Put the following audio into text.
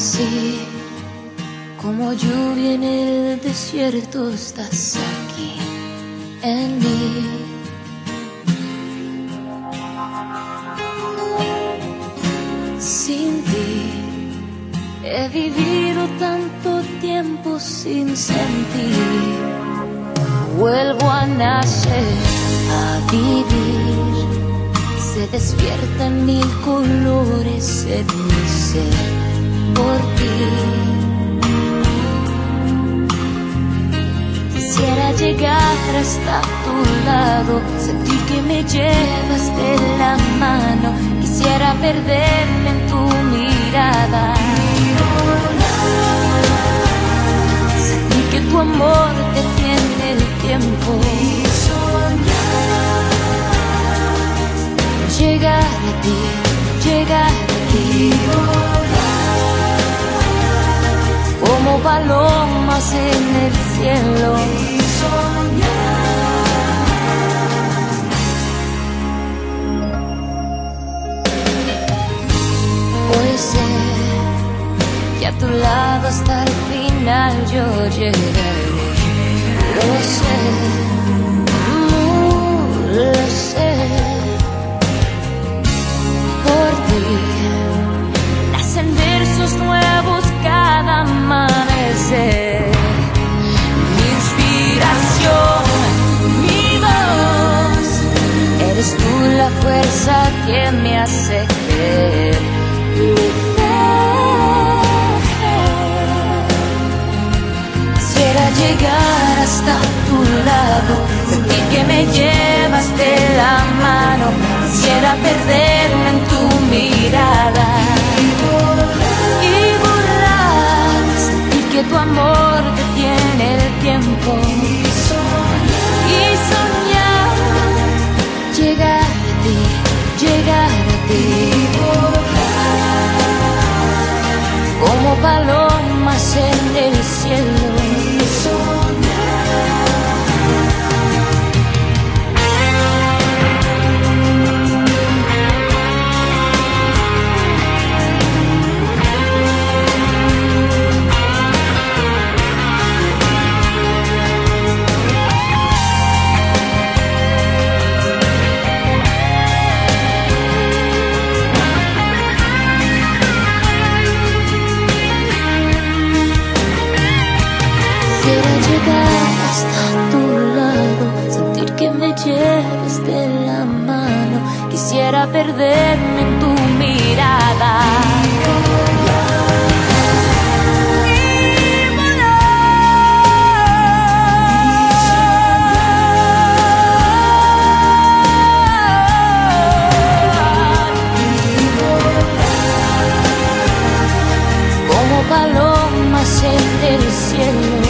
Así como lluvia en el desierto, estás aquí en mí. Sin ti he vivido tanto tiempo sin sentir. Vuelvo a nacer, a vivir. Se despiertan mil colores en mi ser por ti. Quisiera llegar hasta tu lado, sentir que me llevas de la mano. Quisiera perderme en tu mirada, sentir que tu amor detiene el tiempo. Llegar a ti, llegar a ti, como palomas en el cielo. Hoy sé que a tu lado hasta el final yo llegaré. Lo sé, lo sé. Por ti nacen versos nuevos cada amanecer. Mi inspiración, mi voz, eres tú la fuerza que me hace creer. Mi fe. Quisiera llegar hasta tu lado, sentir que me llevas de la mano. Quisiera perderme en tu mirada y volar, sentir que tu amor detiene el tiempo y soñar, llegar a ti, llegar a ti, como palomas en el cielo. Quisiera llegar hasta tu lado, sentir que me llevas de la mano. Quisiera perderme en tu mirada y volar como palomas en el cielo.